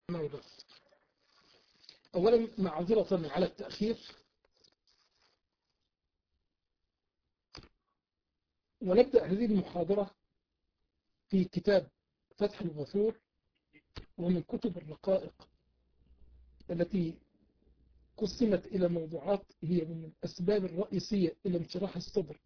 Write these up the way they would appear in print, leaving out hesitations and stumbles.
أولا معذرة على التأخير، ونبدأ هذه المحاضرة في كتاب فتح الغفور، ومن كتب الرقائق التي قسمت إلى موضوعات هي من الأسباب الرئيسية إلى انشراح الصدر.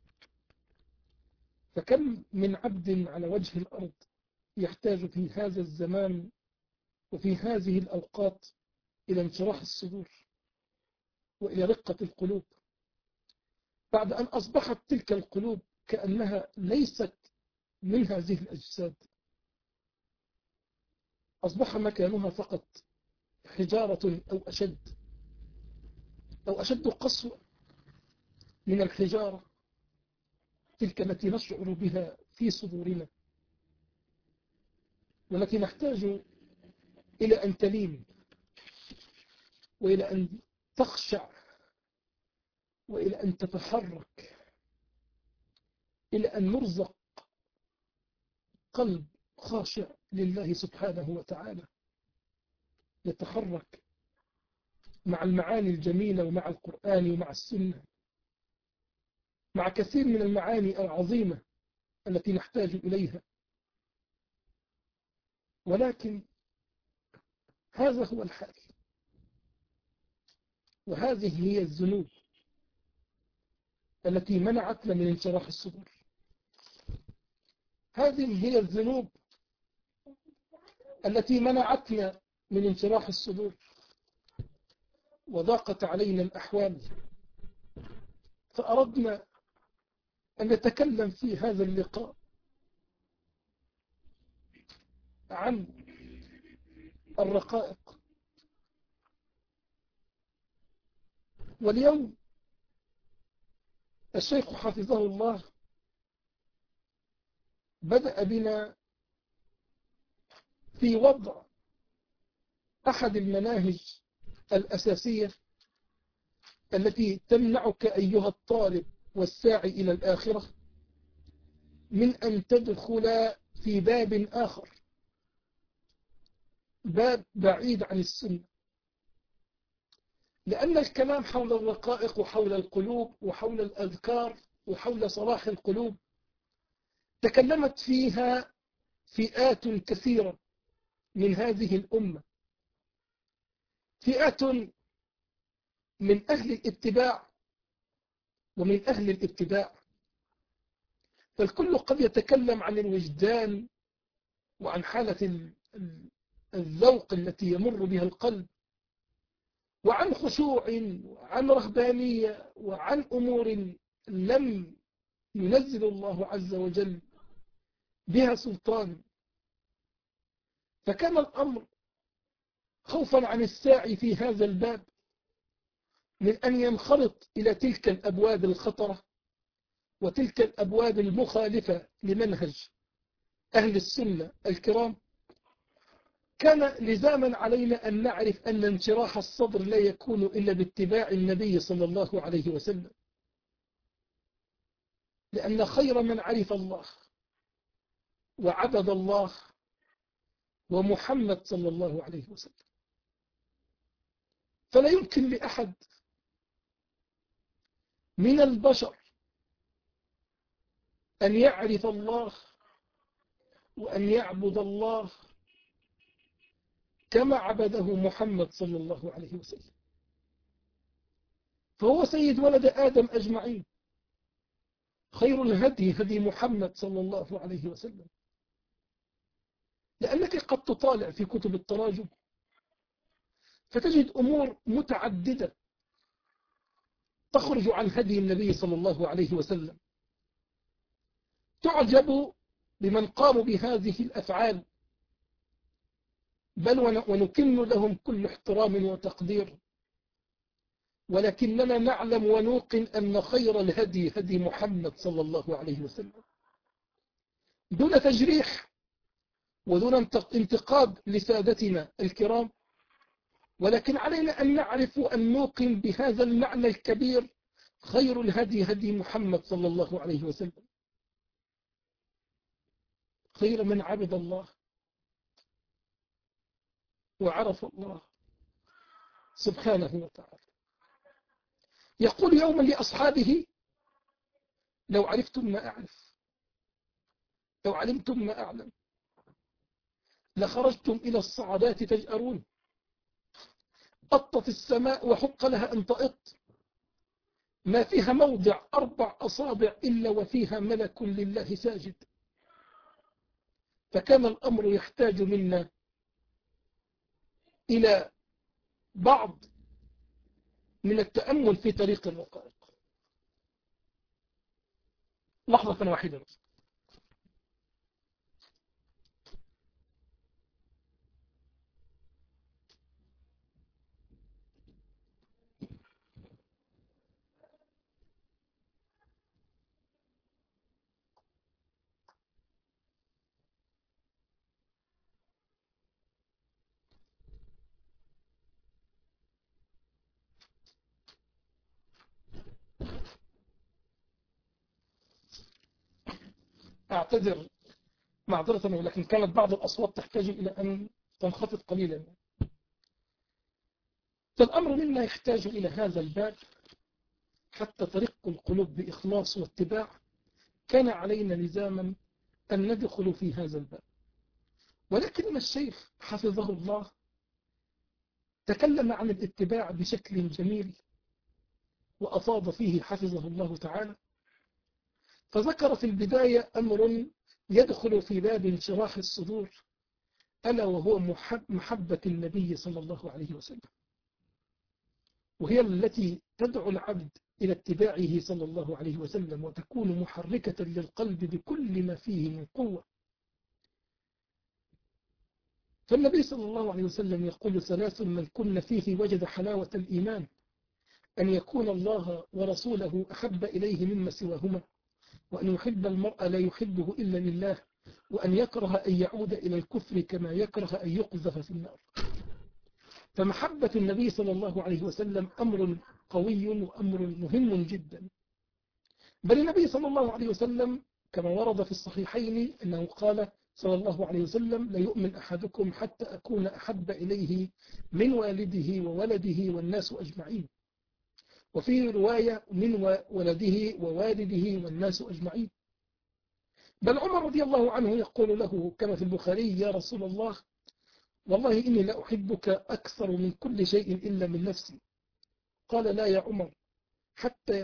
فكم من عبد على وجه الأرض يحتاج في هذا الزمان وفي هذه الأوقات إلى انشراح الصدور وإلى رقة القلوب، بعد أن أصبحت تلك القلوب كأنها ليست من هذه الأجساد، أصبح مكانها فقط حجارة أو أشد قسوة من الحجارة تلك التي نشعر بها في صدورنا، والتي نحتاج إلى أن تلين وإلى أن تخشع وإلى أن تتحرك، إلى أن نرزق قلب خاشع لله سبحانه وتعالى يتحرك مع المعاني الجميلة ومع القرآن ومع السنة، مع كثير من المعاني العظيمة التي نحتاج إليها. ولكن هذا هو الحال، وهذه هي الذنوب التي منعتنا من انشراح الصدور. هذه هي الذنوب التي منعتنا من انشراح الصدور، وضاقت علينا الأحوال، فأردنا أن نتكلم في هذا اللقاء عن الرقائق. واليوم الشيخ حفظه الله بدأ بنا في وضع أحد المناهج الأساسية التي تمنعك أيها الطالب والساعي إلى الآخرة من أن تدخل في باب آخر، باب بعيد عن السنة. لأن الكلام حول الرقائق وحول القلوب وحول الأذكار وحول صلاح القلوب تكلمت فيها فئات كثيرة من هذه الأمة، فئات من أهل الاتباع ومن أهل الابتداع. فالكل قد يتكلم عن الوجدان وعن حالة الذوق التي يمر بها القلب، وعن خشوع وعن رهبانية وعن أمور لم ينزل الله عز وجل بها سلطان. فكان الأمر خوفا عن الساعي في هذا الباب من أن ينخرط إلى تلك الأبواب الخطرة وتلك الأبواب المخالفة لمنهج أهل السنة الكرام. كان لزاما علينا أن نعرف أن انشراح الصدر لا يكون إلا باتباع النبي صلى الله عليه وسلم، لأن خير من عرف الله وعبد الله ومحمد صلى الله عليه وسلم. فلا يمكن لأحد من البشر أن يعرف الله وأن يعبد الله كما عبده محمد صلى الله عليه وسلم، فهو سيد ولد آدم أجمعين. خير الهدي هدي محمد صلى الله عليه وسلم. لأنك قد تطالع في كتب التراجم فتجد أمور متعددة تخرج عن هدي النبي صلى الله عليه وسلم، تعجب بمن قاموا بهذه الأفعال، بل ونكن لهم كل احترام وتقدير، ولكننا نعلم ونوقن أن خير الهدي هدي محمد صلى الله عليه وسلم، دون تجريح ودون انتقاد لسادتنا الكرام. ولكن علينا أن نعرف وأن نوقن بهذا المعنى الكبير: خير الهدي هدي محمد صلى الله عليه وسلم. خير من عبد الله وعرف الله سبحانه وتعالى. يقول يوما لأصحابه: لو عرفتم ما أعرف، لو علمتم ما أعلم، لخرجتم إلى الصعدات تجأرون، أطت السماء وحق لها أن تأط، ما فيها موضع 4 أصابع إلا وفيها ملك لله ساجد. فكان الأمر يحتاج منا إلى بعض من التأمل في طريق الرقائق. لحظة واحدة بس. أعتذر معذرة، ولكن كانت بعض الأصوات تحتاج إلى أن تنخفض قليلا. فالأمر منا يحتاج إلى هذا الباب حتى ترق القلوب بإخلاص واتباع. كان علينا لزاما أن ندخل في هذا الباب، ولكن الشيخ حفظه الله تكلم عن الاتباع بشكل جميل وأفاض فيه حفظه الله تعالى، فذكر في البداية أمر يدخل في باب انشراح الصدور، ألا وهو محبة النبي صلى الله عليه وسلم، وهي التي تدعو العبد إلى اتباعه صلى الله عليه وسلم، وتكون محركة للقلب بكل ما فيه من قوة. فالنبي صلى الله عليه وسلم يقول: 3 من كن فيه وجد حلاوة الإيمان، أن يكون الله ورسوله أحب إليه مما سواهما، وأن يحب المرء لا يحبه إلا لله، وأن يكره أن يعود إلى الكفر كما يكره أن يقذف في النار. فمحبة النبي صلى الله عليه وسلم أمر قوي وأمر مهم جدا. بل النبي صلى الله عليه وسلم كما ورد في الصحيحين أنه قال صلى الله عليه وسلم: لا يؤمن أحدكم حتى أكون أحب إليه من والده وولده والناس أجمعين، وفي رواية من ولده ووالده والناس أجمعين. بل عمر رضي الله عنه يقول له كما في البخاري: يا رسول الله، والله إني لا أحبك أكثر من كل شيء إلا من نفسي. قال: لا يا عمر، حتى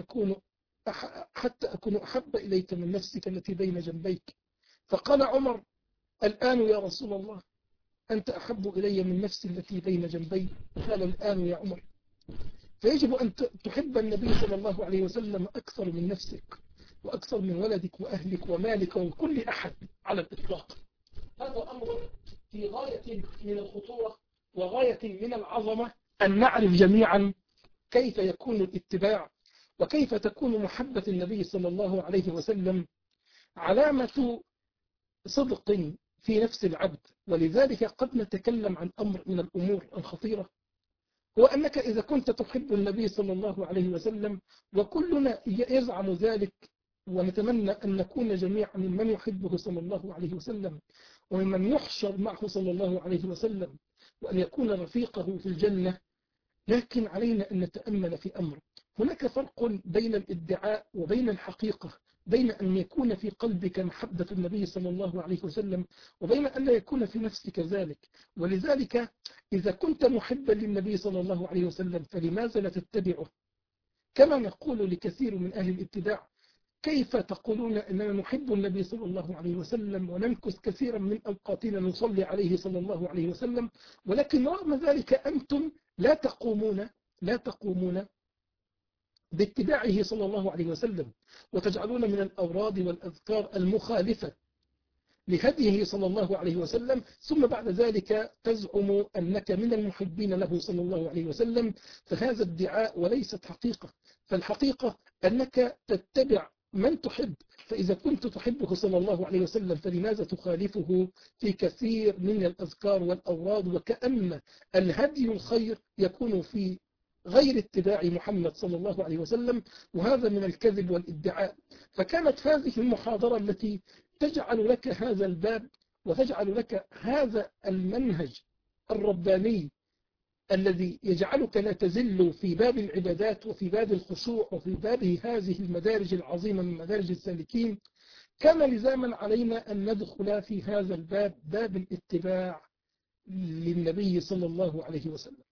أكون أحب إليك من نفسك التي بين جنبيك. فقال عمر: الآن يا رسول الله أنت أحب إلي من نفسي التي بين جنبي. قال: الآن يا عمر. فيجب أن تحب النبي صلى الله عليه وسلم أكثر من نفسك، وأكثر من ولدك وأهلك ومالك وكل أحد على الإطلاق. هذا أمر في غاية من الخطورة وغاية من العظمة، أن نعرف جميعا كيف يكون الاتباع، وكيف تكون محبة النبي صلى الله عليه وسلم علامة صدق في نفس العبد. ولذلك قد نتكلم عن أمر من الأمور الخطيرة، هو أنك إذا كنت تحب النبي صلى الله عليه وسلم، وكلنا يزعم ذلك، ونتمنى أن نكون جميعا ممن يحبه صلى الله عليه وسلم، وممن يحشر معه صلى الله عليه وسلم، وأن يكون رفيقه في الجنة، لكن علينا أن نتأمل في أمر. هناك فرق بين الادعاء وبين الحقيقة، بين أن يكون في قلبك محبة النبي صلى الله عليه وسلم، وبين أن لا يكون في نفسك ذلك. ولذلك إذا كنت محبا للنبي صلى الله عليه وسلم فلماذا لا تتبعه؟ كما نقول لكثير من أهل الابتداع: كيف تقولون أننا نحب النبي صلى الله عليه وسلم ونمكث كثيرا من أوقاتنا نصلي عليه صلى الله عليه وسلم، ولكن رغم ذلك أنتم لا تقومون باتباعه صلى الله عليه وسلم، وتجعلون من الأوراد والأذكار المخالفة لهديه صلى الله عليه وسلم، ثم بعد ذلك تزعم أنك من المحبين له صلى الله عليه وسلم. فهذا ادعاء وليست حقيقة. فالحقيقة أنك تتبع من تحب، فإذا كنت تحبه صلى الله عليه وسلم فلماذا تخالفه في كثير من الأذكار والأوراد، وكأن الهدي الخير يكون في غير اتباع محمد صلى الله عليه وسلم، وهذا من الكذب والادعاء. فكانت هذه المحاضرة التي تجعل لك هذا الباب وتجعل لك هذا المنهج الرباني الذي يجعلك لا تزل في باب العبادات وفي باب الخشوع وفي باب هذه المدارج العظيمة من مدارج السالكين، كان لزاما علينا أن ندخل في هذا الباب، باب الاتباع للنبي صلى الله عليه وسلم.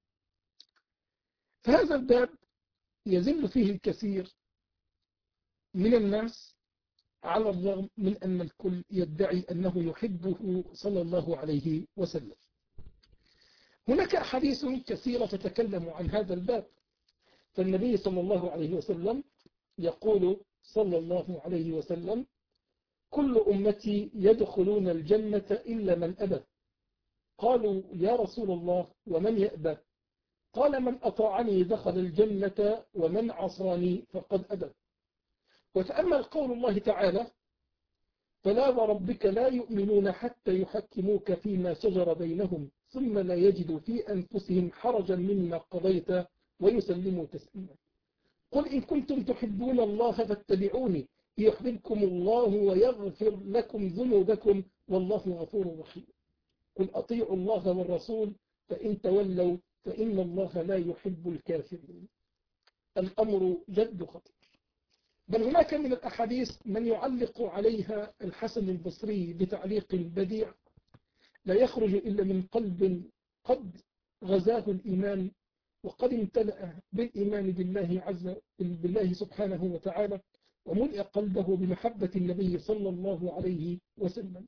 فهذا الباب يزل فيه الكثير من الناس، على الرغم من أن الكل يدعي أنه يحبه صلى الله عليه وسلم. هناك أحاديث كثيرة تتكلم عن هذا الباب، فالنبي صلى الله عليه وسلم يقول صلى الله عليه وسلم: كل أمتي يدخلون الجنة إلا من أبى. قالوا: يا رسول الله ومن يأبى؟ قال: من أطاعني دخل الجنة ومن عصاني فقد أبى. وتأمل قول الله تعالى: فلا وربك لا يؤمنون حتى يحكموك فيما شجر بينهم ثم لا يجدوا في أنفسهم حرجا مما قضيت ويسلموا تسليما. قل إن كنتم تحبون الله فاتبعوني يحببكم الله ويغفر لكم ذنوبكم والله غفور رحيم. قل أطيعوا الله والرسول فإن تولوا فإن الله لا يحب الكافرين. الأمر جد خطير. بل هناك من الأحاديث من يعلق عليها الحسن البصري بتعليق بديع: لا يخرج إلا من قلب قد غزاه الإيمان وقد امتلأ بالإيمان بالله سبحانه وتعالى، وملئ قلبه بمحبة النبي صلى الله عليه وسلم.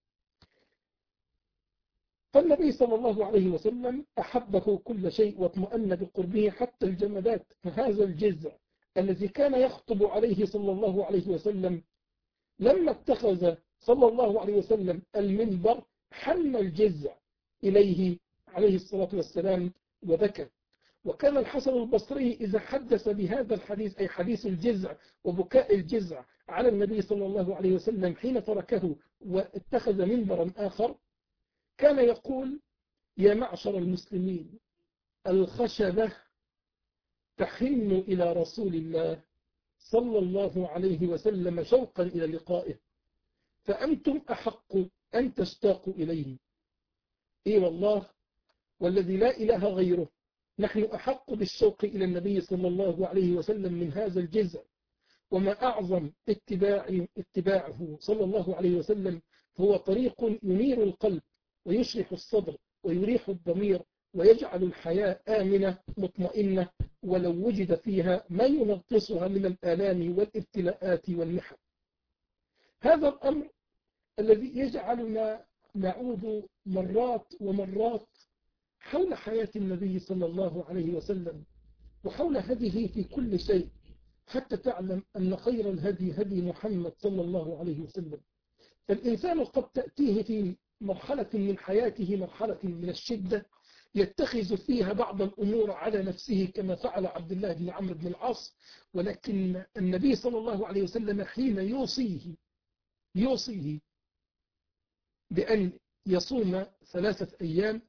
فالنبي صلى الله عليه وسلم أحبه كل شيء واطمأن بقربه حتى الجمادات. فهذا الجزع الذي كان يخطب عليه صلى الله عليه وسلم، لما اتخذ صلى الله عليه وسلم المنبر حن الجزع إليه عليه الصلاة والسلام وبكى. وكان الحسن البصري إذا حدث بهذا الحديث، أي حديث الجزع وبكاء الجزع على النبي صلى الله عليه وسلم حين تركه واتخذ منبرا آخر، كان يقول: يا معشر المسلمين، الخشبة تحن إلى رسول الله صلى الله عليه وسلم شوقا إلى لقائه، فأنتم أحق أن تشتاقوا إليه. إي والله والذي لا إله غيره، نحن أحق بالشوق إلى النبي صلى الله عليه وسلم من هذا الجزع. وما أعظم اتباعه صلى الله عليه وسلم هو طريق ينير القلب ويشرح الصدر ويريح الضمير ويجعل الحياة آمنة مطمئنة، ولو وجد فيها ما ينقصها من الآلام والابتلاءات والمحن. هذا الأمر الذي يجعلنا نعود مرات ومرات حول حياة النبي صلى الله عليه وسلم وحول هديه في كل شيء، حتى تعلم أن خير الهدي هدي محمد صلى الله عليه وسلم. فالإنسان قد تأتيه في مرحلة من حياته مرحلة من الشدة يتخذ فيها بعض الأمور على نفسه كما فعل عبد الله بن عمرو بن العاص، ولكن النبي صلى الله عليه وسلم حين يوصيه بأن يصوم 3 أيام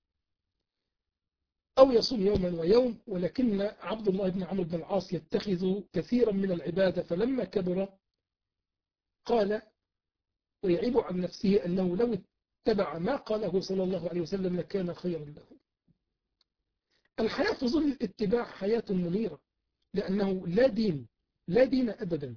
أو يصوم يوما ويوم، ولكن عبد الله بن عمرو بن العاص يتخذ كثيرا من العبادة، فلما كبر قال ويعيب عن نفسه أنه لو اتبع ما قاله صلى الله عليه وسلم لكان خيرا له. الحياة في ظل الاتباع حياة منيرة، لأنه لا دين أبدا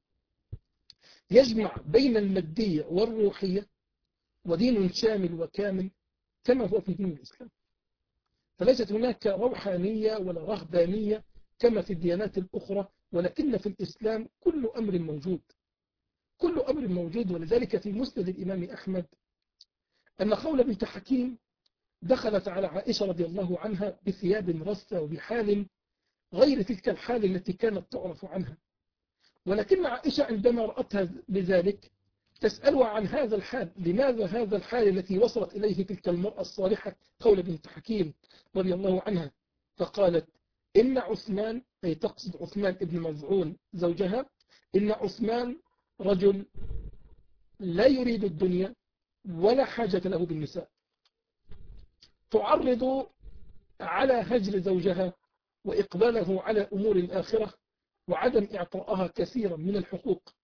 يجمع بين المادية والروحية، ودين شامل وكامل كما هو في دين الإسلام. فليست هناك روحانية ولا رهبانية كما في الديانات الأخرى، ولكن في الإسلام كل أمر موجود. ولذلك في مسند الإمام أحمد أن خولة بنت حكيم دخلت على عائشة رضي الله عنها بثياب رثة وبحال غير تلك الحال التي كانت تعرف عنها، ولكن عائشة عندما رأتها بذلك تسألها عن هذا الحال، لماذا هذا الحال التي وصلت إليه تلك المرأة الصالحة خولة بنت حكيم رضي الله عنها؟ فقالت: إن عثمان، أي تقصد عثمان ابن مظعون زوجها، إن عثمان رجل لا يريد الدنيا ولا حاجة له بالنساء، تعرض على هجر زوجها وإقباله على أمور الآخرة وعدم إعطائها كثيرا من الحقوق،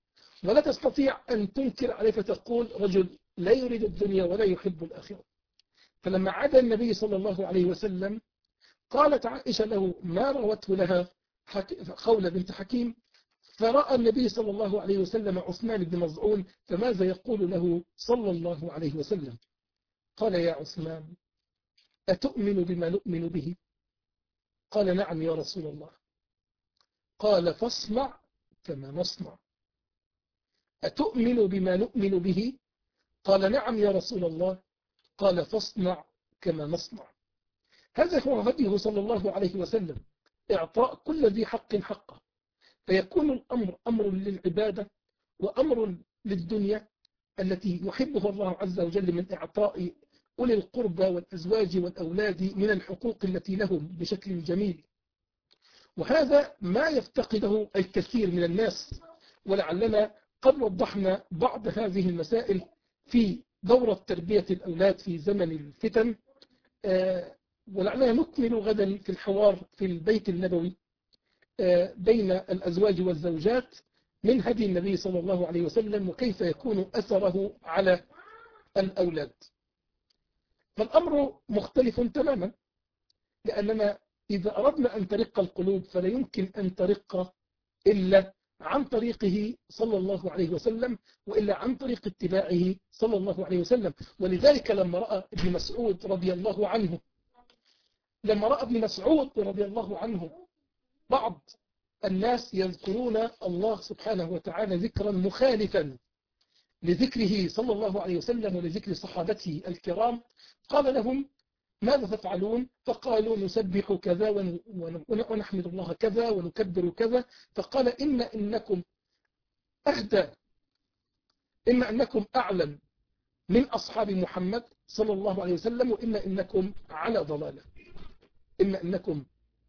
ولا تستطيع أن تنكر عليه فتقول رجل لا يريد الدنيا ولا يحب الآخرة. فلما عاد النبي صلى الله عليه وسلم قالت عائشة له ما روته لها خولة بنت حكيم، فرأى النبي صلى الله عليه وسلم عثمان بن مظعون، فماذا يقول له صلى الله عليه وسلم؟ قال يا عثمان أتؤمن بما نؤمن به؟ قال نعم يا رسول الله. قال فاصنع كما نصنع. أتؤمن بما نؤمن به؟ قال نعم يا رسول الله. قال فاصنع كما نصنع. هذا هو هديه صلى الله عليه وسلم، إعطاء كل ذي حق حقه، فيكون الأمر أمر للعبادة وأمر للدنيا التي يحبها الله عز وجل من إعطاء أولي القربى والأزواج والأولاد من الحقوق التي لهم بشكل جميل. وهذا ما يفتقده الكثير من الناس، ولعلنا قد وضحنا بعض هذه المسائل في دورة تربية الأولاد في زمن الفتن، ولعلنا نكمل غدا في الحوار في البيت النبوي بين الأزواج والزوجات من هدي النبي صلى الله عليه وسلم وكيف يكون أثره على الأولاد. فالأمر مختلف تماما، لأننا إذا أردنا أن ترق القلوب فلا يمكن أن ترق إلا عن طريقه صلى الله عليه وسلم، وإلا عن طريق اتباعه صلى الله عليه وسلم. ولذلك لما رأى ابن مسعود رضي الله عنه بعض الناس يذكرون الله سبحانه وتعالى ذكرا مخالفا لذكره صلى الله عليه وسلم ولذكر صحابته الكرام، قال لهم ماذا تفعلون؟ فقالوا نسبح كذا ونحمد الله كذا ونكبر كذا. فقال إنكم أهدى، إنكم أعلم من أصحاب محمد صلى الله عليه وسلم، إنكم على ضلالة. إنكم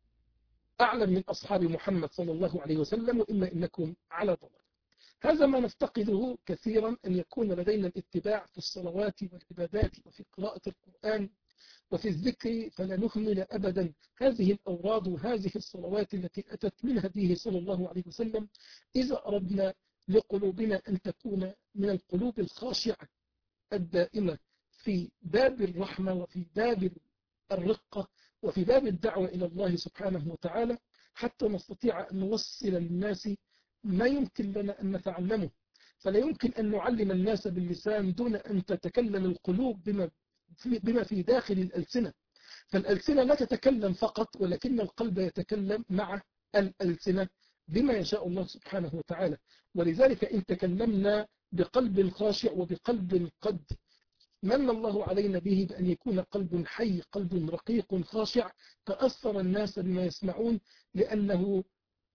أعلم من أصحاب محمد صلى الله عليه وسلم، إنكم على ضلالة. هذا ما نفتقده كثيرا، أن يكون لدينا الاتباع في الصلوات والعبادات وفي قراءة القرآن وفي الذكر، فلا نهمل أبدا هذه الأوراد وهذه الصلوات التي أتت من هديه صلى الله عليه وسلم، إذا أردنا لقلوبنا أن تكون من القلوب الخاشعة الدائمة في باب الرحمة وفي باب الرقة وفي باب الدعوة إلى الله سبحانه وتعالى، حتى نستطيع أن نوصل للناس ما يمكن لنا أن نتعلمه. فلا يمكن أن نعلم الناس باللسان دون أن تتكلم القلوب بما في داخل الألسنة. فالألسنة لا تتكلم فقط، ولكن القلب يتكلم مع الألسنة بما يشاء الله سبحانه وتعالى. ولذلك إن تكلمنا بقلب خاشع وبقلب قد من الله علينا به بأن يكون قلب حي، قلب رقيق خاشع، تأثر الناس بما يسمعون، لأنه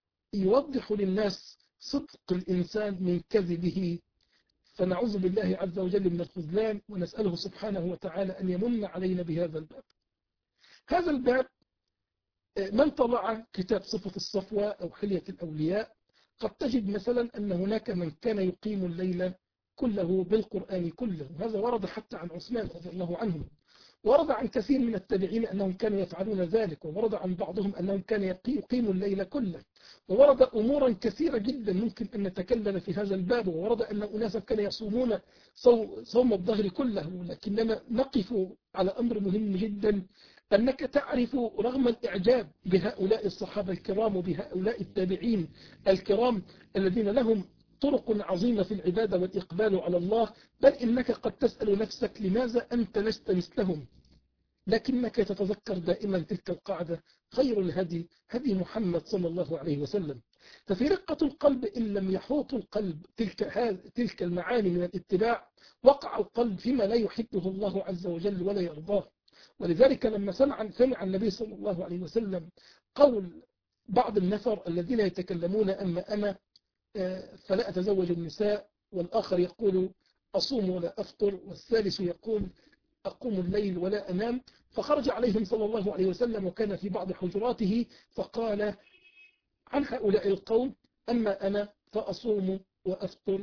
يوضح للناس صدق الإنسان من كذبه. فنعوذ بالله عز وجل من الخذلان، ونسأله سبحانه وتعالى أن يمن علينا بهذا الباب. هذا الباب من طلع كتاب صفة الصفوة أو حلية الأولياء قد تجد مثلا أن هناك من كان يقيم الليل كله بالقرآن كله. هذا ورد حتى عن عثمان رضي الله عنه، ورد عن كثير من التابعين أنهم كانوا يفعلون ذلك، وورد عن بعضهم أنهم كانوا يقيموا الليل كله، وورد أمورا كثيرة جدا ممكن أن نتكلم في هذا الباب. وورد أن أناسا كانوا يصومون صوم الظهر كله. لكننا نقف على أمر مهم جدا، أنك تعرف رغم الإعجاب بهؤلاء الصحابة الكرام وبهؤلاء التابعين الكرام الذين لهم طرق عظيمة في العبادة والإقبال على الله، بل إنك قد تسأل نفسك لماذا أنت لست مثلهم، لكنك تتذكر دائما تلك القاعدة: خير الهدي هدي محمد صلى الله عليه وسلم. ففي رقة القلب إن لم يحوط القلب تلك المعاني من الاتباع، وقع القلب فيما لا يحبه الله عز وجل ولا يرضاه. ولذلك لما سمع النبي صلى الله عليه وسلم قول بعض النفر الذين يتكلمون أما أنا فلا أتزوج النساء، والآخر يقول أصوم ولا أفطر، والثالث يقول أقوم الليل ولا أنام، فخرج عليهم صلى الله عليه وسلم وكان في بعض حجراته فقال عن هؤلاء القوم: أما أنا فأصوم وأفطر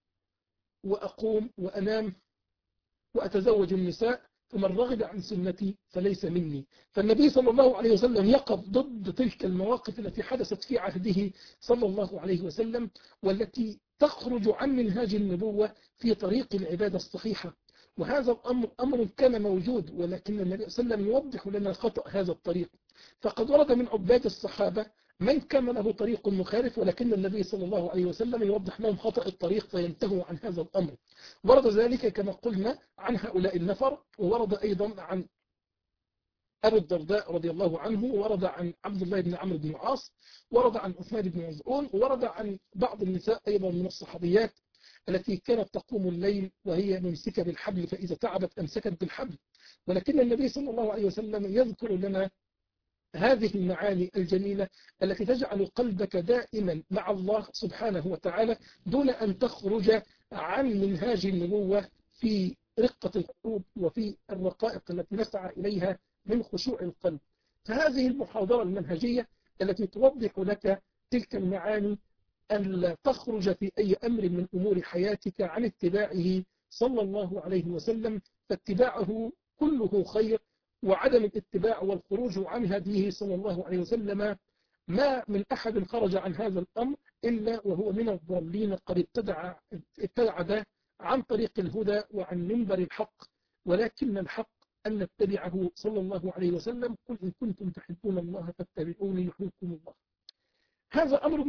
وأقوم وأنام وأتزوج النساء، فمن رغب عن سنتي فليس مني. فالنبي صلى الله عليه وسلم يقف ضد تلك المواقف التي حدثت في عهده صلى الله عليه وسلم، والتي تخرج عن منهاج النبوة في طريق العبادة الصحيحة. وهذا الأمر أمر كان موجود، ولكن النبي صلى الله عليه وسلم يوضح لنا خطأ هذا الطريق. فقد ورد من عباد الصحابة من كان له طريق مخالف، ولكن النبي صلى الله عليه وسلم يوضح لهم خطأ الطريق فينتهوا عن هذا الأمر. ورد ذلك كما قلنا عن هؤلاء النفر، وورد أيضا عن أبي الدرداء رضي الله عنه، ورد عن عبد الله بن عمرو بن العاص، ورد عن عثمان بن مظعون، ورد عن بعض النساء أيضا من الصحابيات التي كانت تقوم الليل وهي ممسكة بالحبل، فإذا تعبت أمسكت بالحبل. ولكن النبي صلى الله عليه وسلم يذكر لنا هذه المعاني الجميلة التي تجعل قلبك دائما مع الله سبحانه وتعالى دون أن تخرج عن منهاج النبوة في رقة القلوب وفي الرقائق التي نسعى إليها من خشوع القلب. فهذه المحاضرة المنهجية التي توضح لك تلك المعاني أن لا تخرج في أي أمر من أمور حياتك عن اتباعه صلى الله عليه وسلم، فاتباعه كله خير، وعدم الاتباع والخروج عن هديه صلى الله عليه وسلم ما من أحد خرج عن هذا الأمر إلا وهو من الضالين قد ابتعد عن طريق الهدى وعن منبر الحق. ولكن الحق أن نتبعه صلى الله عليه وسلم، قل إن كنتم تحبون الله فاتبعوني يحببكم الله. هذا أمر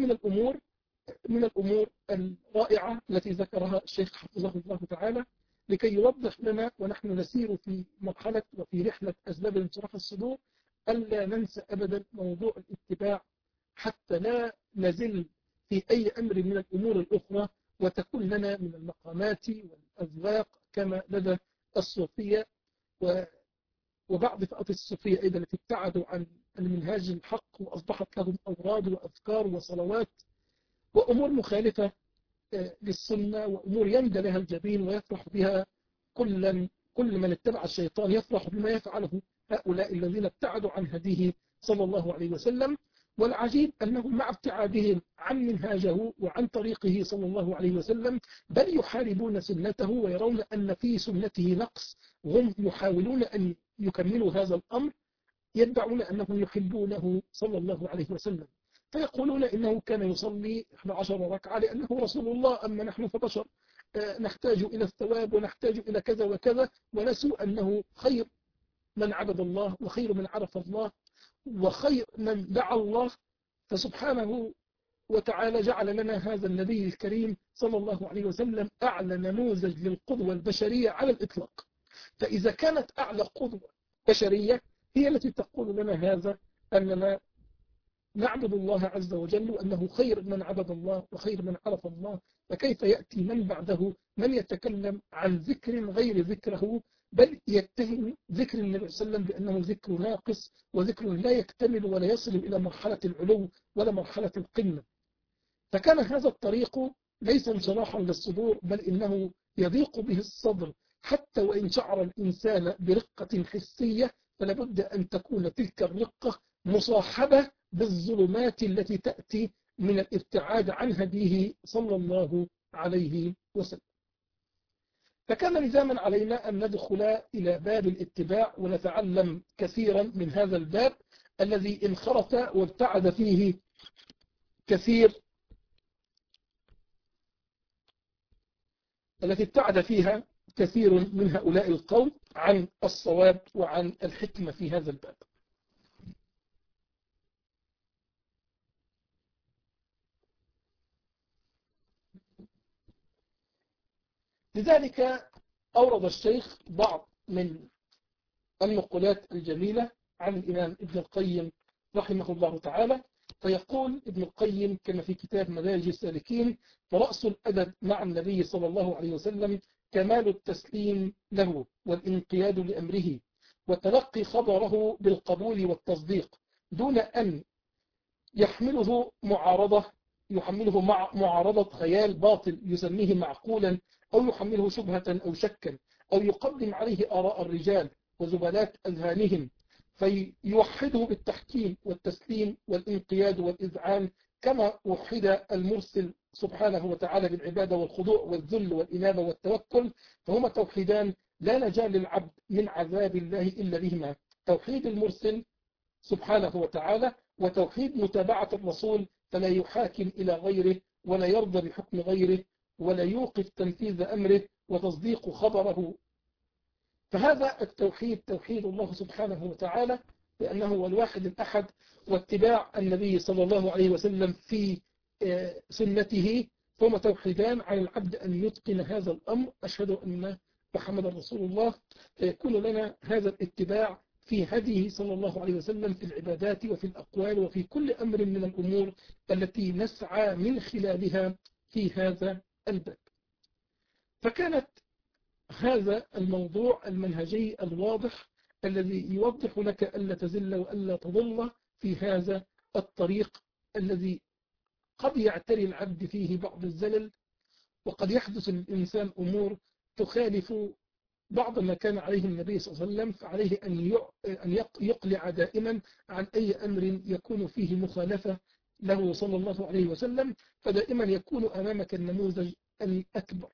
من الأمور الرائعة التي ذكرها الشيخ حفظه الله تعالى لكي يوضح لنا ونحن نسير في مرحلة وفي رحلة أسباب انشراح الصدور ألا ننسى أبدا موضوع الاتباع، حتى لا نزل في أي أمر من الأمور الأخرى وتكون لنا من المقامات والأذواق كما لدى الصوفية وبعض فئات الصوفية أيضا التي ابتعدوا عن المنهاج الحق وأصبحت لهم أوراد وأذكار وصلوات وأمور مخالفة للسنة، وأمور يندى لها الجبين ويفرح بها كل من اتبع الشيطان، يفرح بما يفعله هؤلاء الذين ابتعدوا عن هديه صلى الله عليه وسلم. والعجيب أنهم مع ابتعادهم عن منهاجه وعن طريقه صلى الله عليه وسلم بل يحاربون سنته ويرون أن في سنته نقص، هم يحاولون أن يكملوا هذا الأمر، يدعون أنهم يحبونه صلى الله عليه وسلم، فيقولون إنه كان يصلي 11 ركعة لأنه رسول الله، أما نحن فبشر نحتاج إلى الثواب ونحتاج إلى كذا وكذا، ونسوا أنه خير من عبد الله وخير من عرف الله وخير من دعا الله. فسبحانه وتعالى جعل لنا هذا النبي الكريم صلى الله عليه وسلم أعلى نموذج للقدوة البشرية على الإطلاق. فإذا كانت أعلى قدوة بشرية هي التي تقول لنا هذا، أننا نعبد الله عز وجل وأنه خير من عبد الله وخير من عرف الله، فكيف يأتي من بعده من يتكلم عن ذكر غير ذكره، بل يتهم ذكر النبي صلى الله عليه وسلم بأنه ذكر ناقص وذكر لا يكتمل ولا يصل إلى مرحلة العلو ولا مرحلة القمة. فكان هذا الطريق ليس انشراحا للصدور، بل إنه يضيق به الصدر، حتى وإن شعر الإنسان برقة حسية فلابد أن تكون تلك الرقة مصاحبة بالظلمات التي تأتي من الابتعاد عن هديه صلى الله عليه وسلم. فكان لزاما علينا أن ندخل إلى باب الاتباع ونتعلم كثيرا من هذا الباب الذي انخرط وابتعد فيه التي ابتعد فيها كثير من هؤلاء القوم عن الصواب وعن الحكمة في هذا الباب. لذلك أورد الشيخ بعض من النقولات الجميلة عن الإمام ابن القيم رحمه الله تعالى. فيقول ابن القيم كما في كتاب مدارج السالكين: فرأس الأدب مع النبي صلى الله عليه وسلم كمال التسليم له والانقياد لأمره وتلقي خبره بالقبول والتصديق دون أن يحمله معارضة خيال باطل يسميه معقولا، أو يحمله شبهة أو شكا، أو يقدم عليه آراء الرجال وزبلات أذهانهم، فيوحده بالتحكيم والتسليم والانقياد والإذعان كما وحد المرسل سبحانه وتعالى بالعبادة والخضوع والذل والإنابة والتوكل. فهما توحيدان لا نجاة للعبد من عذاب الله إلا بهما: توحيد المرسل سبحانه وتعالى، وتوحيد متابعة الرسول، فلا يحاكم إلى غيره ولا يرضى بحكم غيره ولا يوقف تنفيذ أمره، وتصديق خبره فهذا التوحيد توحيد الله سبحانه وتعالى لأنه هو الواحد الأحد، واتباع النبي صلى الله عليه وسلم في سنته، فهما توحيدان على العبد أن يتقن هذا الأمر، أشهد أن محمد رسول الله، فيكون لنا هذا الاتباع في هديه صلى الله عليه وسلم في العبادات وفي الأقوال وفي كل أمر من الأمور التي نسعى من خلالها في هذا الباب. فكانت هذا الموضوع المنهجي الواضح الذي يوضح لك ألا تزل وألا تضل في هذا الطريق الذي قد يعتري العبد فيه بعض الزلل، وقد يحدث للإنسان أمور تخالف بعض ما كان عليه النبي صلى الله عليه وسلم، فعليه أن يقلع دائما عن أي أمر يكون فيه مخالفة له صلى الله عليه وسلم، فدائما يكون أمامك النموذج الأكبر.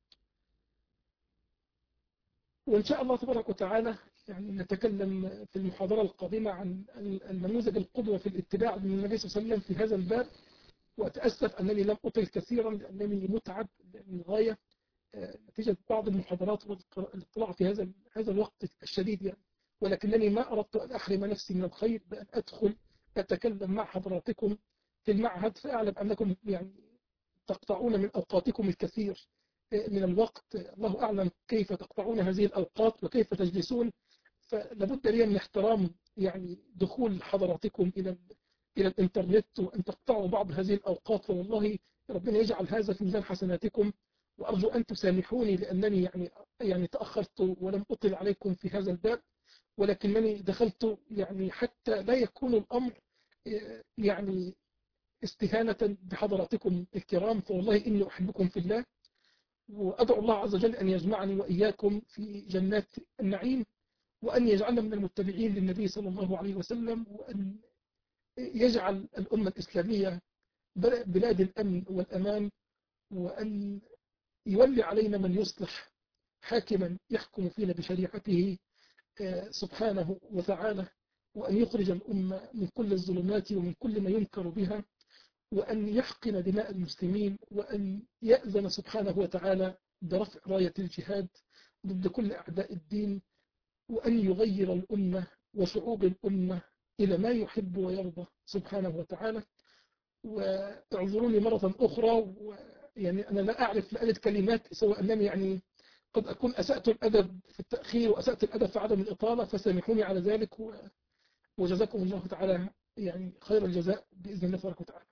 وإن شاء الله تبارك وتعالى يعني نتكلم في المحاضرة القادمة عن النموذج القدوة في الاتباع من النبي صلى الله عليه وسلم في هذا الباب. وأتأسف أنني لم أطل كثيرا لأنني متعب للغاية نتيجة بعض المحاضرات والاطلاع في هذا الوقت الشديد يعني. ولكنني ما أردت أن أحرم نفسي من الخير بأن أدخل أتكلم مع حضراتكم في المعهد، فأعلم أنكم يعني تقطعون من أوقاتكم الكثير من الوقت، الله أعلم كيف تقطعون هذه الأوقات وكيف تجلسون، فلابد لي من احترام يعني دخول حضراتكم إلى الإنترنت وأن تقطعوا بعض هذه الأوقات، والله ربنا يجعل هذا في ميزان حسناتكم. وأرجو أن تسامحوني لأنني يعني تأخرت ولم أطل عليكم في هذا الباب، ولكنني دخلت يعني حتى لا يكون الأمر يعني استهانة بحضراتكم الكرام، فوالله إني أحبكم في الله، وأدعو الله عز وجل أن يجمعني وإياكم في جنات النعيم، وأن يجعلنا من المتبعين للنبي صلى الله عليه وسلم، وأن يجعل الأمة الإسلامية بلاد الأمن والأمان، وأن يولي علينا من يصلح حاكما يحكم فينا بشريعته سبحانه وتعالى، وأن يخرج الأمة من كل الظلمات ومن كل ما ينكر بها، وأن يحقن دماء المسلمين، وأن يأذن سبحانه وتعالى برفع راية الجهاد ضد كل أعداء الدين، وأن يغير الأمة وشعوب الأمة إلى ما يحب ويرضى سبحانه وتعالى. واعذروني مرة أخرى، يعني أنا لا أعرف لآلة كلمات، سواء أنني يعني قد أكون أسأت الأدب في التأخير وأسأت الأدب في عدم الإطالة، فسامحوني على ذلك، وجزاكم الله تعالى يعني خير الجزاء بإذن الله تبارك وتعالى.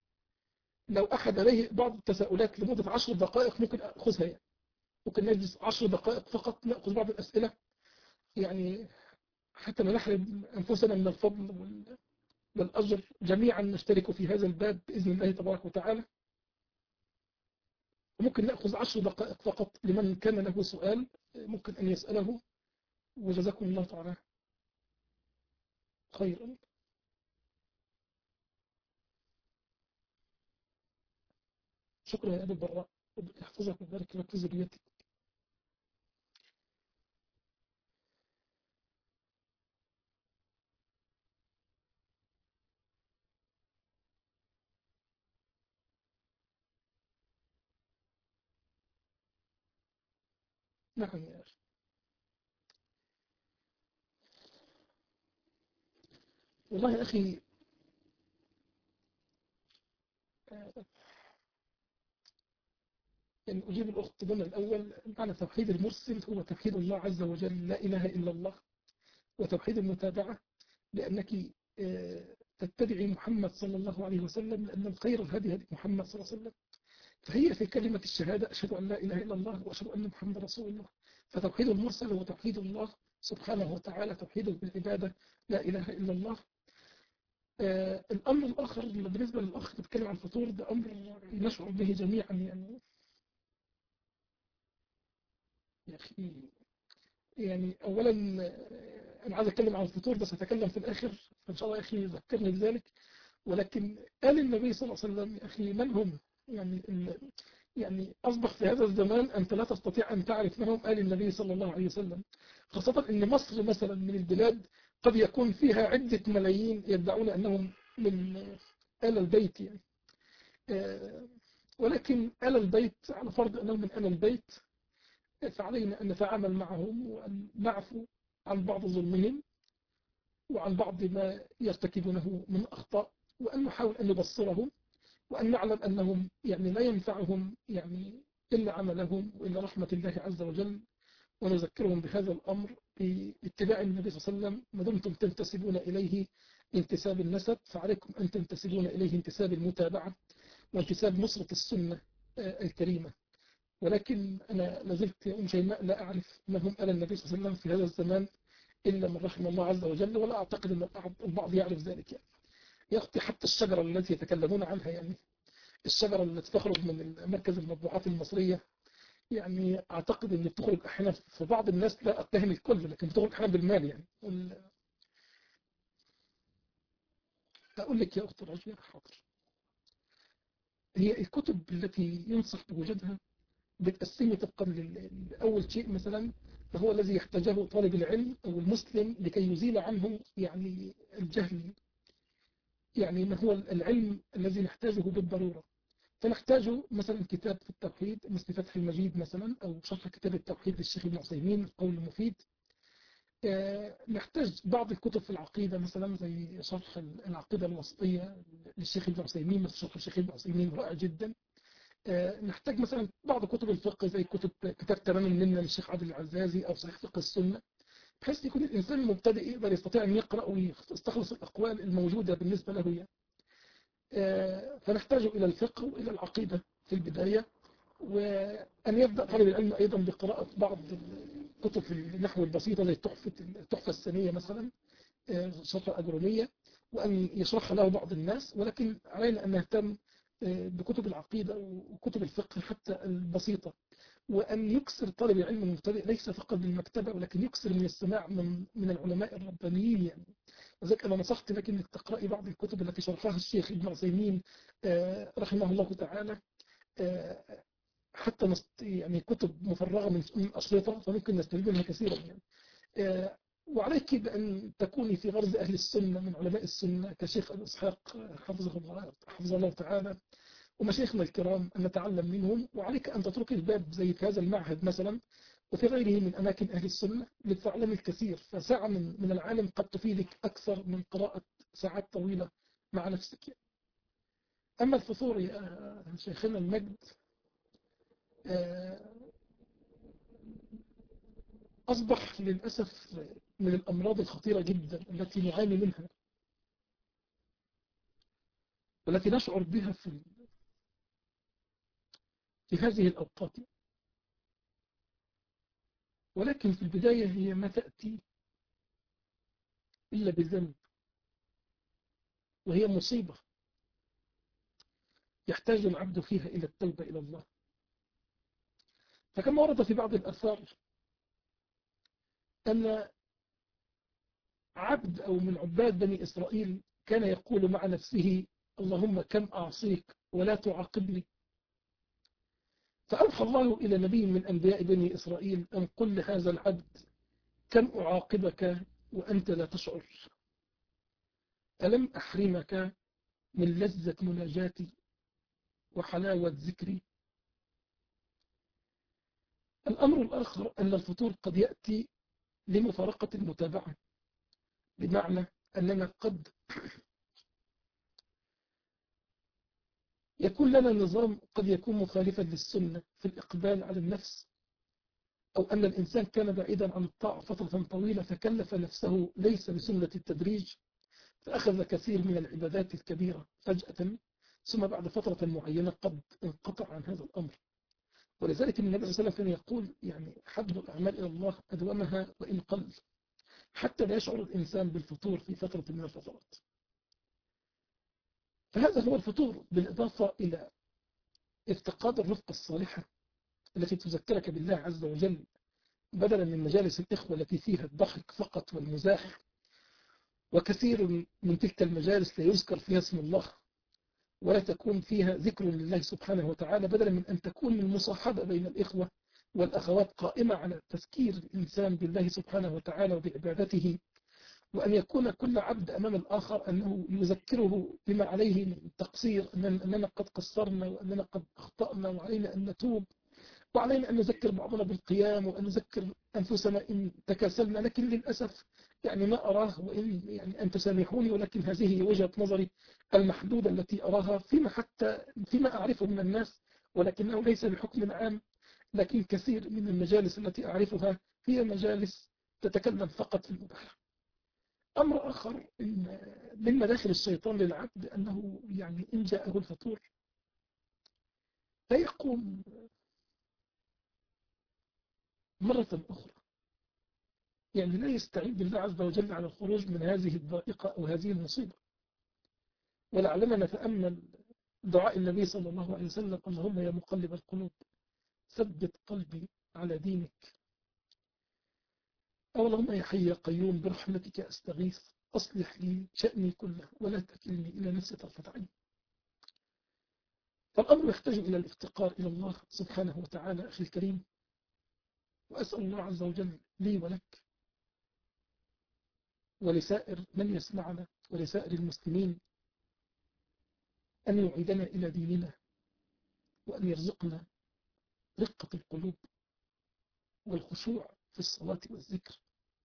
لو أحد عليه بعض التساؤلات لمدة 10 دقائق ممكن أخذها، يعني ممكن نجلس 10 دقائق فقط نأخذ بعض الأسئلة، يعني حتى لا نحرم أنفسنا من الفضل والأجر، جميعا نشترك في هذا الباب بإذن الله تبارك وتعالى. وممكن نأخذ 10 دقائق فقط لمن كان له سؤال ممكن أن يسأله، وجزاكم الله تعالى خيرا. شكرا يا أبي البراء، يحفظك ويبارك لك في ذريتك. نعم يا أخي. والله يا أخي يعني أجيب الأخت ضمن الأول. معنى توحيد المرسل هو توحيد الله عز وجل، لا إله إلا الله، وتوحيد المتابعة لأنك تتبعي محمد صلى الله عليه وسلم، لأن الخير الهدي هدي محمد صلى الله عليه وسلم، فهي في كلمة الشهادة أشهد أن لا إله إلا الله وأشهد أن محمد رسول الله. فتوحيد المرسل هو توحيد الله سبحانه وتعالى، توحيده بالعبادة، لا إله إلا الله. الأمر الآخر بالنسبة للأخ بيتكلم عن الفطور، ده أمر نشعر به جميعا يعني. يا أخي يعني أولا أنا عايز أتكلم عن الفطور بس أتكلم في الآخر، فإن شاء الله يا أخي ذكرني بذلك. ولكن قال النبي صلى الله عليه وسلم يا أخي من هم يعني أصبح في هذا الزمان أنت لا تستطيع أن تعرف من هم آل النبي صلى الله عليه وسلم، خاصة أن مصر مثلا من البلاد قد يكون فيها عدة ملايين يدعون أنهم من آل البيت يعني. ولكن آل البيت على فرض أنهم من آل البيت، فعلينا أن نتعامل معهم وأن نعفو عن بعض ظلمهم وعن بعض ما يرتكبونه من أخطاء، وأن نحاول أن نبصرهم وأن نعلم أنهم يعني لا ينفعهم يعني إلا عملهم وإلا رحمة الله عز وجل، ونذكرهم بهذا الأمر باتباع النبي صلى الله عليه وسلم. ما دمتم تنتسبون إليه انتساب النسب، فعليكم أن تنتسبون إليه انتساب المتابعة وانتساب نصرة السنة الكريمة. ولكن أنا لازلت يا أم شيماء لا أعرف ما هم آل النبي صلى الله عليه وسلم في هذا الزمان إلا من رحم الله عز وجل، ولا أعتقد أن البعض يعرف ذلك. يعني يا أختي حتى الشجرة التي يتكلمون عنها، يعني الشجرة التي تخرج من مركز المطبوعات المصرية، يعني أعتقد أن بتخرج أحيانا في بعض الناس، لا أتهم الكل، لكن بتخرج أحيانا بالمال. يعني أقول لك يا أخت الرجل حاضر، هي الكتب التي ينصح بوجودها بتقسمي طبقا لأول شيء مثلا فهو الذي يحتاجه طالب العلم أو المسلم لكي يزيل عنه يعني الجهل، يعني ما هو العلم الذي نحتاجه بالضرورة. فنحتاج مثلا كتاب في التوحيد مثل فتح المجيد مثلا، أو شرح كتاب التوحيد للشيخ ابن عثيمين القول المفيد. نحتاج بعض الكتب في العقيدة مثلا زي شرح العقيدة الوسطية للشيخ ابن عثيمين، مثل شرح الشيخ ابن عثيمين رائع جدا. نحتاج مثلا بعض كتب الفقه زي كتاب تمام المنة للشيخ عادل العزازي، أو صحيح فقه السنة، بحيث يكون الإنسان المبتدئ يقدر يستطيع أن يقرأ ويستخلص الأقوال الموجودة بالنسبة له يعني. فنحتاج إلى الفقه وإلى العقيدة في البداية، وأن يبدأ طالب العلم أيضا بقراءة بعض الكتب في النحو البسيطة زي التحفة السنية مثلا، شرح الأجرومية، وأن يشرحها له بعض الناس. ولكن علينا أن نهتم بكتب العقيدة وكتب الفقه حتى البسيطة، وأن يكسر طالب العلم المبتدئ ليس فقط بالمكتبة، ولكن يكسر من السماع من العلماء الربانيين يعني. وذلك أنا نصحت لك أنك تقرأي بعض الكتب التي شرحها الشيخ ابن عثيمين رحمه الله تعالى، حتى يعني كتب مفرغة من أشرطة، فممكن نستفيد منها كثيرا يعني. وعليك بأن تكوني في غرز أهل السنة من علماء السنة كشيخ أبي إسحاق حفظه الله تعالى، ومشايخنا الكرام أن نتعلم منهم. وعليك أن تترك الباب زي في هذا المعهد مثلا وفي غيره من أماكن أهل السنة للتعلم الكثير، فساعة من العالم قد تفيدك أكثر من قراءة ساعات طويلة مع نفسك يعني. أما الفثور يا شيخنا المجد أصبح للأسف من الأمراض الخطيرة جدا التي نعاني منها والتي نشعر بها في هذه الأوقات. ولكن في البداية هي ما تأتي إلا بذنب، وهي مصيبة يحتاج العبد فيها إلى التوبة إلى الله. فكما ورد في بعض الأثار أن عبد أو من عباد بني إسرائيل كان يقول مع نفسه: اللهم كم أعصيك ولا تعاقبني. فأوحى الله إلى نبي من أنبياء بني إسرائيل أن قل لهذا العبد: كم أعاقبك وأنت لا تشعر؟ ألم أحرمك من لذة مناجاتي وحلاوة ذكري؟ الأمر الآخر أن الفطور قد يأتي لمفارقة المتابعة، بمعنى أننا قد يكون لنا نظام قد يكون مخالفا للسنة في الإقبال على النفس، أو أن الإنسان كان بعيدا عن الطاعة فترة طويلة فكلف نفسه ليس بسنة التدريج، فأخذ كثير من العبادات الكبيرة فجأة، ثم بعد فترة معينة قد انقطع عن هذا الأمر. ولذلك النبي صلى الله عليه وسلم كان يقول يعني: حب الأعمال إلى الله أدومها وإن قل، حتى لا يشعر الإنسان بالفطور في فترة من الفترات. فهذا هو الفطور، بالإضافة إلى افتقاد الرفقة الصالحة التي تذكرك بالله عز وجل، بدلا من مجالس الإخوة التي فيها الضحك فقط والمزاح، وكثير من تلك المجالس لا يذكر فيها اسم الله ولا تكون فيها ذكر لله سبحانه وتعالى، بدلا من أن تكون المصاحبة بين الإخوة والأخوات قائمة على تذكير الإنسان بالله سبحانه وتعالى وبعبادته، وأن يكون كل عبد أمام الآخر أنه يذكره بما عليه من تقصير، أننا قد قصرنا وأننا قد أخطأنا وعلينا أن نتوب، وعلينا أن نذكر بعضنا بالقيام وأن نذكر أنفسنا إن تكاسلنا، لكن للأسف يعني ما أراه، وإن يعني أن تسامحوني، ولكن هذه وجهة نظري المحدودة التي أراها فيما أعرفه من الناس، ولكنه ليس بحكم عام. لكن كثير من المجالس التي أعرفها هي مجالس تتكلم فقط في المباح. أمر آخر، إن من مداخل الشيطان للعبد أنه يعني إن جاءه الفطور لا يقوم مرة أخرى، يعني لا يستعين بالله عز وجل على الخروج من هذه الضائقة أو هذه المصيبة. ولعلنا نتأمل دعاء النبي صلى الله عليه وسلم: اللهم يا مقلب القلوب ثبت قلبي على دينك، أو اللهم يا حي يا قيوم برحمتك أستغيث أصلح لي شأني كله ولا تكلني إلى نفسي طرفة عين. فالأمر يحتاج إلى الافتقار إلى الله سبحانه وتعالى. أخي الكريم، وأسأل الله عز وجل لي ولك ولسائر من يسمعنا ولسائر المسلمين أن يعيدنا إلى ديننا، وأن يرزقنا رقة القلوب والخشوع في الصلاة والذكر،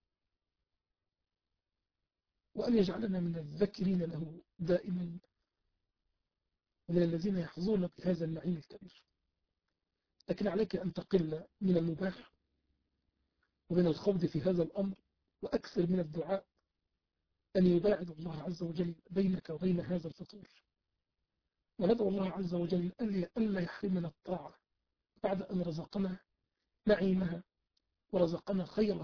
وأن يجعلنا من الذاكرين له دائما، ومن الذين يحظون بهذا النعيم الكبير. لكن عليك أن تقل من المباح ومن الخوض في هذا الأمر، وأكثر من الدعاء أن يباعد الله عز وجل بينك وبين هذا الفطور. وندعو الله عز وجل ألا يحرمنا الطاعة بعد أن رزقنا نعيمها ورزقنا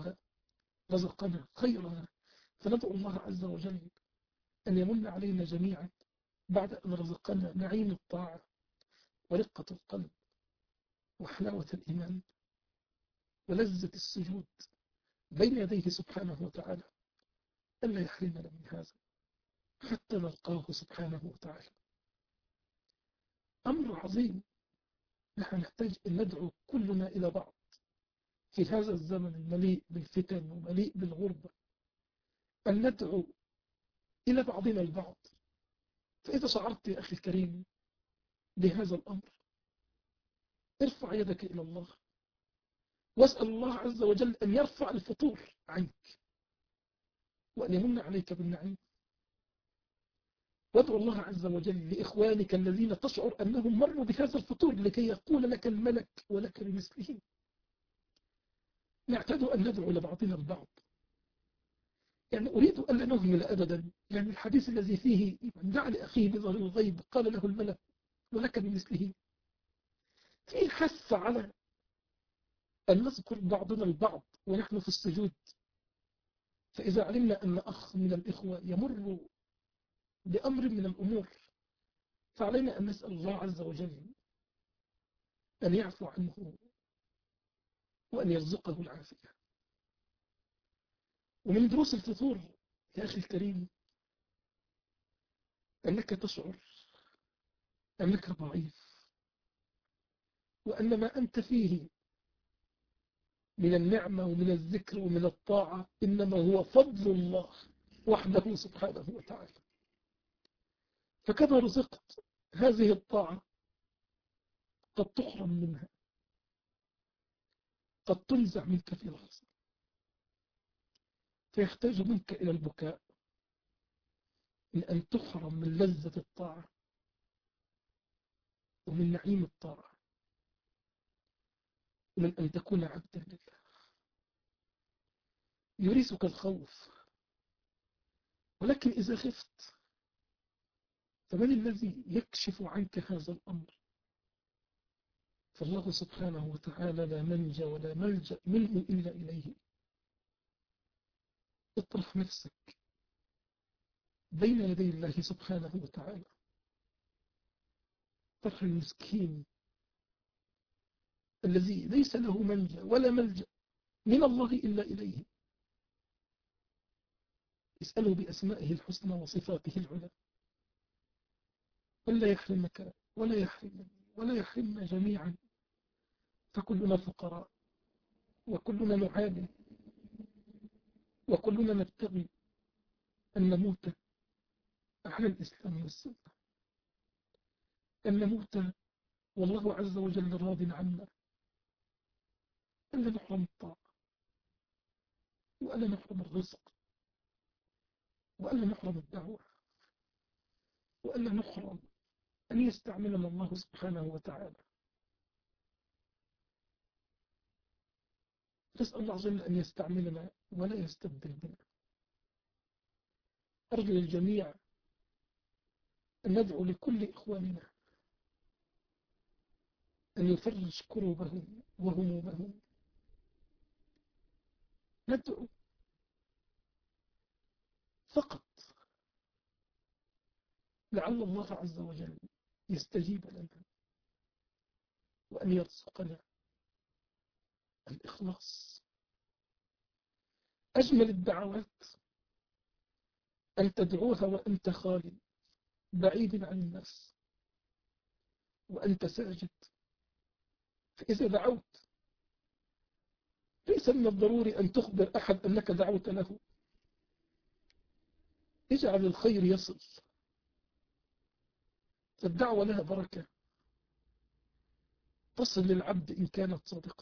خيرها. فندعو الله عز وجل أن يمن علينا جميعا بعد أن رزقنا نعيم الطاعة ورقة القلب وحلاوة الإيمان ولذة السجود بين يديه سبحانه وتعالى، ألا يحرمنا من هذا حتى نلقاه سبحانه وتعالى. أمر عظيم، نحن نحتاج أن ندعو كلنا إلى بعض في هذا الزمن المليء بالفتن ومليء بالغربة، أن ندعو إلى بعضنا البعض. فإذا شعرت يا أخي الكريم بهذا الأمر، ارفع يدك إلى الله واسأل الله عز وجل أن يرفع الفطور عنك وأن يمن عليك بالنعيم. وادعو الله عز وجل لإخوانك الذين تشعر أنهم مروا بهذا الفطور لكي يقول لك الملك ولك بمثله. نعتاد أن ندعو لبعضنا البعض. يعني أريد أن لا نهمل أبدا، يعني الحديث الذي فيه من دعا لأخيه بظهر الغيب قال له الملك ولك بمثله، فيه حث على أن نذكر بعضنا البعض ونحن في السجود. فإذا علمنا أن أخ من الإخوة يمر بأمر من الأمور، فعلينا أن نسأل الله عز وجل أن يعفو عنه وأن يرزقه العافية. ومن دروس الفطور يا أخي الكريم أنك تشعر أنك ضعيف، وأن ما أنت فيه من النعمة ومن الذكر ومن الطاعة إنما هو فضل الله وحده سبحانه وتعالى. فكما رزقت هذه الطاعة قد تحرم منها، قد تنزع منك في لحظة، فيحتاج منك إلى البكاء من أن تحرم من لذة الطاعة ومن نعيم الطاعة ومن أن تكون عبدا لله. يورثك الخوف، ولكن إذا خفت فمن الذي يكشف عنك هذا الأمر؟ فالله سبحانه وتعالى لا منجى ولا ملجأ منه إلا إليه. اطرح نفسك بين يدي الله سبحانه وتعالى، طرح المسكين الذي ليس له منجى ولا ملجأ من الله إلا إليه. اسأله بأسمائه الحسنى وصفاته العلى، ولا يحرمك ولا يحرمني ولا يحرمنا جميعا، فكلنا فقراء وكلنا نعاني وكلنا نبتغي أن نموت على الإسلام والسنة، أن نموت والله عز وجل راض عنا ألا نحرم الطاعة، وألا نحرم الرزق، وألا نحرم الدعوة، وألا نحرم أن يستعملنا الله سبحانه وتعالى. نسأل الله عز وجل أن يستعملنا ولا يستبدل بنا. أرجو للجميع أن ندعو لكل إخواننا أن يفرج كروبهم وهمومهم. ندعو فقط لعل الله عز وجل يستجيب لنا وأن يرزقنا الإخلاص. أجمل الدعوات أن تدعوها وأنت خالي بعيد عن الناس وأنت ساجد. فإذا دعوت ليس من الضروري أن تخبر أحد أنك دعوت له. اجعل الخير يصل، فالدعوة لها بركة تصل للعبد إن كانت صادقة.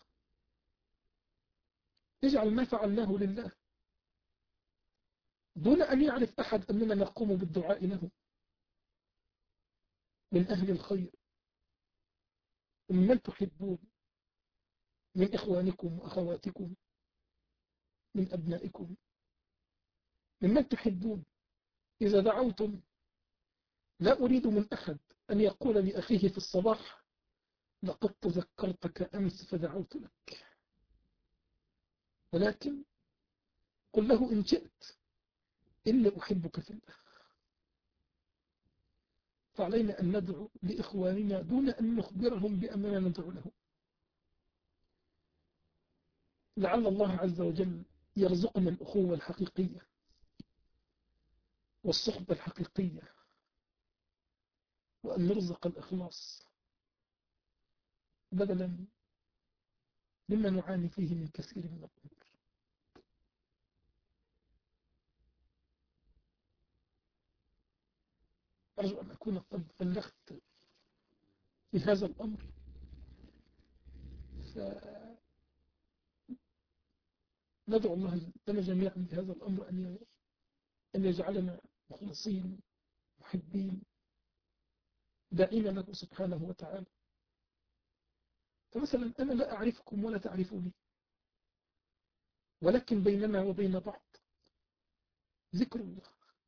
اجعل ما فعلناه لله دون أن يعرف أحد أننا نقوم بالدعاء له، من أهل الخير، ممن تحبون، من إخوانكم وأخواتكم، من أبنائكم، ممن تحبون. إذا دعوتم لا أريد من أحد أن يقول لأخيه في الصباح لقد تذكرتك أمس فدعوت لك، ولكن قل له إن شئت إني أحبك في الله. فعلينا أن ندعو لإخواننا دون أن نخبرهم بأننا ندعو لهم. لعل الله عز وجل يرزقنا الأخوة الحقيقية والصحبة الحقيقية، وأن نرزق الإخلاص بدلا مما نعاني فيه من كثير من الأمور. أرجو أن أكون قد بلغت في هذا الأمر، فندعو الله لنا جميعا بهذا الأمر أن يجعلنا مخلصين محبين داعين له سبحانه وتعالى. فمثلا أنا لا أعرفكم ولا تعرفوني، ولكن بيننا وبين بعض ذكر الله،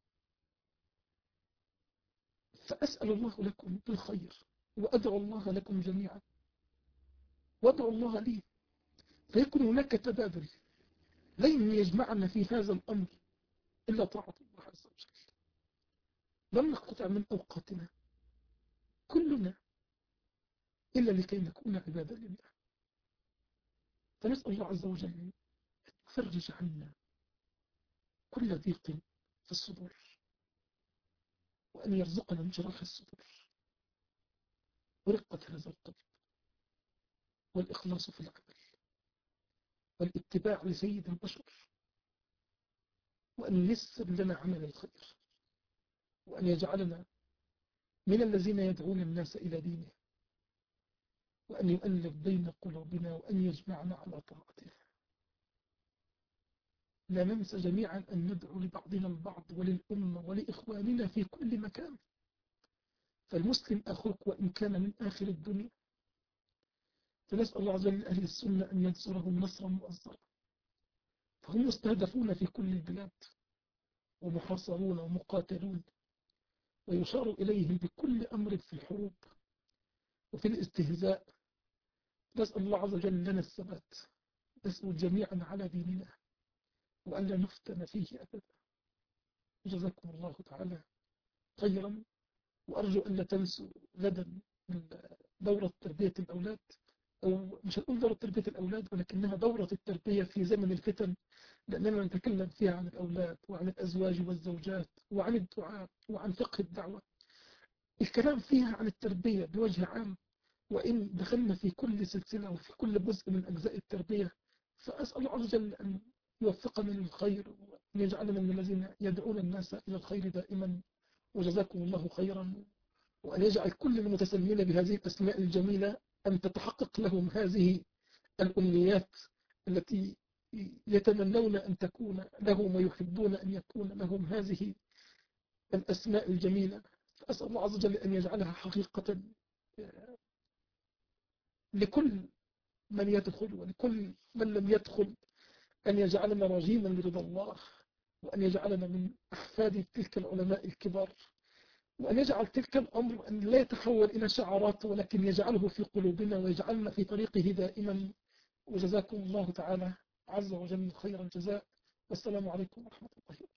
فأسأل الله لكم بالخير وأدعو الله لكم جميعا وأدعو الله لي، فيكون هناك تبادل. لن يجمعنا في هذا الأمر إلا طاعة الله عز وجل. لم نقطع من أوقاتنا كلنا إلا لكي نكون عبادا لله. فنسأل الله عز وجل أن يفرج عنا كل ضيق في الصدور، وأن يرزقنا انشراح الصدور ورقة هذا القلب والإخلاص في العمل والاتباع لسيد البشر، وأن ييسر لنا عمل الخير، وأن يجعلنا من الذين يدعون الناس إلى دينه، وأن يؤلف بين قلوبنا، وأن يجمعنا على طاعته. لا ننسى جميعا أن ندعو لبعضنا البعض وللأمة ولإخواننا في كل مكان. فالمسلم أخوك وإن كان من آخر الدنيا. فنسأل الله عز وجل أهل السنة أن ينصرهم نصرا مؤزرا، فهم مستهدفون في كل البلاد ومحاصرون ومقاتلون، ويشار إليهم بكل أمر في الحروب وفي الاستهزاء. نسأل الله عز وجل لنا الثبات، نسأل جميعا على ديننا وأن لا نفتن فيه أبدا. جزاكم الله تعالى خيرا، وأرجو أن لا تنسوا غدا من دورة تربية الأولاد، أو مش هنقول دورة تربية الأولاد ولكنها دورة التربية في زمن الفتن، لأننا نتكلم فيها عن الأولاد وعن الأزواج والزوجات وعن الدعاء وعن فقه الدعوة. الكلام فيها عن التربية بوجه عام، وإن دخلنا في كل سلسلة وفي كل جزء من أجزاء التربية، فأسأل الله عز وجل أن يوفقنا للخير وأن يجعلنا من الذين يدعون الناس إلى الخير دائما. وجزاكم الله خيرا، وأن يجعل كل المتسلمين بهذه الأسماء الجميلة أن تتحقق لهم هذه الأمنيات التي يتمنون أن تكون لهم ويحبون أن يكون لهم هذه الأسماء الجميلة. أسأل الله عز وجل أن يجعلها حقيقة لكل من يدخل ولكل من لم يدخل، أن يجعلنا رجيما لرضا الله، وأن يجعلنا من أحفاد تلك العلماء الكبار، وأن يجعل تلك الأمر أن لا يتحول إلى شعارات، ولكن يجعله في قلوبنا ويجعلنا في طريقه دائما. وجزاكم الله تعالى عز وجل خير الجزاء، والسلام عليكم ورحمة الله وبركاته.